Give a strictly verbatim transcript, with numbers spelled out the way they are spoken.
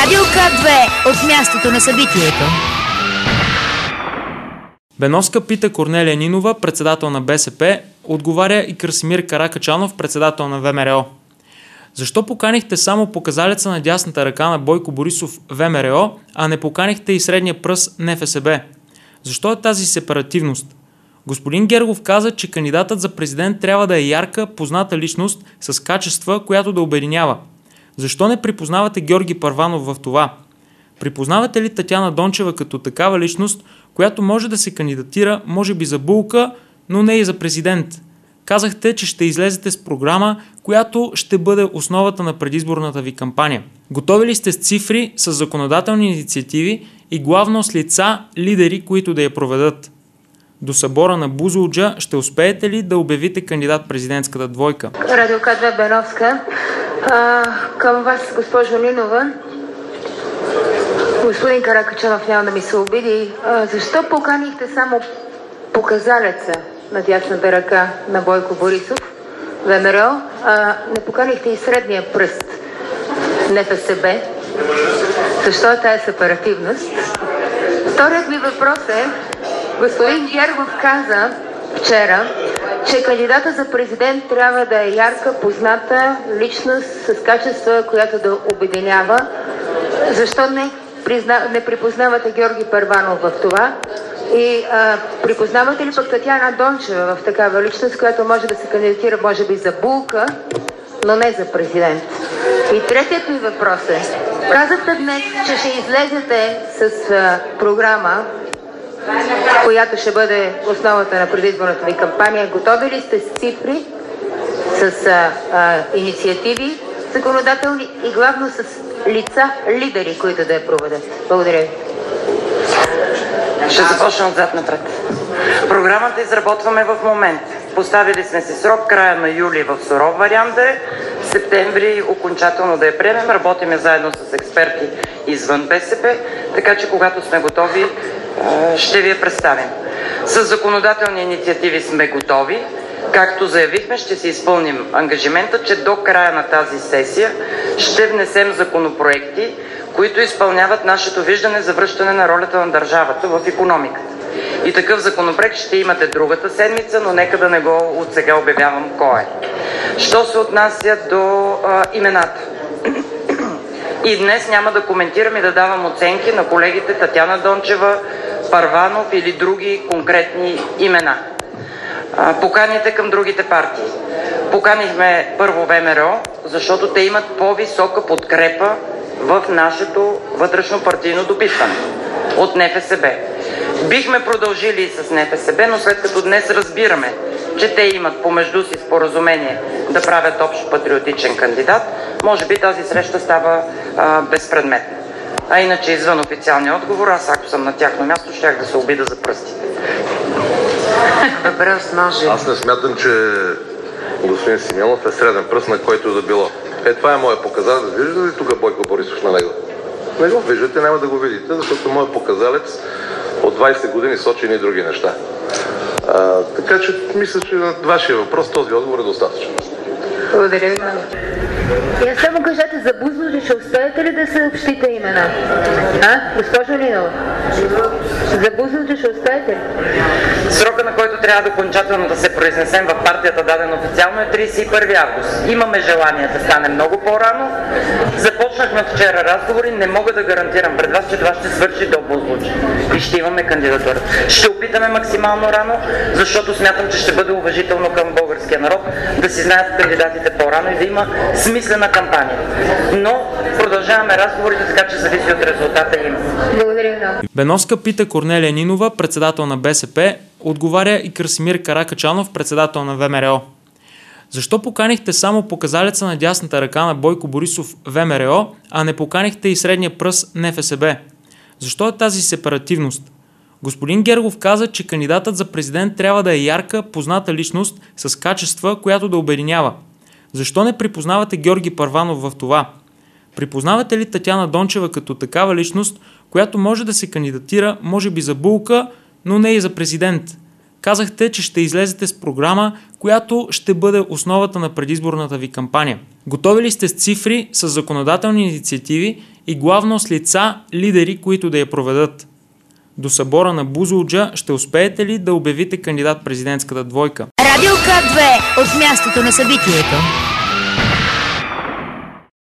Радио К две от мястото на събитието. Беновска пита Корнелия Нинова, председател на БСП, отговаря и Красимир Каракачанов, председател на ВМРО. Защо поканихте само показалеца на дясната ръка на Бойко Борисов ВМРО, а не поканихте и средния пръст НФСБ? Защо е тази сепаративност? Господин Гергов каза, че кандидатът за президент трябва да е ярка, позната личност с качества, която да обединява. Защо не припознавате Георги Първанов в това? Припознавате ли Татяна Дончева като такава личност, която може да се кандидатира, може би за булка, но не и за президент? Казахте, че ще излезете с програма, която ще бъде основата на предизборната ви кампания. Готови ли сте с цифри, с законодателни инициативи и главно с лица, лидери, които да я проведат? До събора на Бузлуджа ще успеете ли да обявите кандидат-президентската двойка? Радио К две Беновска. А, към вас, госпожо Нинова. Господин Каракачанов няма да ми се обиди. А, защо поканихте само показалеца на дясната ръка на Бойко Борисов, ВМРО, а не поканихте и средния пръст, НФСБ? Защо е тая сепаративност? Вторият ми въпрос е, господин Гергов каза вчера, че кандидата за президент трябва да е ярка, позната личност с качества, която да обединява. Защо не, призна, не припознавате Георги Първанов в това? И а, припознавате ли пък Татяна Дончева в такава личност, която може да се кандидатира, може би, за булка, но не за президент? И третият ми въпрос е, казахте днес, че ще излезете с а, програма, която ще бъде основата на предизборната ви кампания. Готови ли сте с цифри, с а, а, инициативи законодателни и главно с лица, лидери, които да я проведат? Благодаря ви. Ще започна отзад напред. Програмата изработваме в момента. Поставили сме си срок края на юли в суров вариант да е, в септември окончателно да я приемем. Работиме заедно с експерти извън БСП, така че когато сме готови, ще ви я представим. С законодателни инициативи сме готови. Както заявихме, ще си изпълним ангажимента, че до края на тази сесия ще внесем законопроекти, които изпълняват нашето виждане за връщане на ролята на държавата в икономиката. И такъв законопроект ще имате другата седмица, но нека да не го от сега обявявам кой е. Що се отнася до а, имената? И днес няма да коментирам и да давам оценки на колегите Татяна Дончева, Първанов или други конкретни имена. А, поканите към другите партии. Поканихме първо ВМРО, защото те имат по-висока подкрепа в нашето вътрешно партийно допитване от НФСБ. Бихме продължили и с НФСБ, но след като днес разбираме, че те имат помежду си споразумение да правят общ патриотичен кандидат, може би тази среща става а, безпредметна. А иначе извън официалния отговор, аз ако съм на тяхно място, щях да се обида за пръстите. Въпрос може. Аз не смятам, че господин Симеонов е среден пръст, на който да било. Е, това е моят показател. Виждате ли тук Бойко Борисов на него? Не го виждате, няма да го видите, защото моят показалец от двайсет години сочи и други неща. А, така че мисля, че на вашия въпрос този отговор е достатъчен. Благодаря ви. И аз само кажете, за Бузлуджа ще успеете ли да съобщите имена? А? Госпожо Нинова? За Бузлуджа ще успеете ли? Срока, на който трябва да окончателно да се произнесем в партията, даден официално, е трийсет и първи август. Имаме желание да стане много по-рано. Започнахме вчера разговори, не мога да гарантирам пред вас, че това ще свърши до Бузлуджа. И ще имаме кандидатура. Ще опитаме максимално рано, защото смятам, че ще бъде уважително към българския народ да си знаят кандидатите по-рано и да има смислена кампания. Но продължаваме разговорите, така че зависи от резултата им. Благодаря много. Беновска пита Корнелия Нинова, председател на БСП, отговаря и Красимир Каракачанов, председател на ВМРО. Защо поканихте само показалеца на дясната ръка на Бойко Борисов ВМРО, а не поканихте и средния пръст НФСБ? Защо е тази сепаративност? Господин Гергов каза, че кандидатът за президент трябва да е ярка, позната личност с качества, която да обединява. Защо не припознавате Георги Първанов в това? Припознавате ли Татяна Дончева като такава личност, която може да се кандидатира, може би за булка, но не и за президент? Казахте, че ще излезете с програма, която ще бъде основата на предизборната ви кампания. Готови ли сте с цифри, с законодателни инициативи и главно с лица, лидери, които да я проведат. До събора на Бузлуджа ще успеете ли да обявите кандидат президентската двойка? Радио К две от мястото на събитието.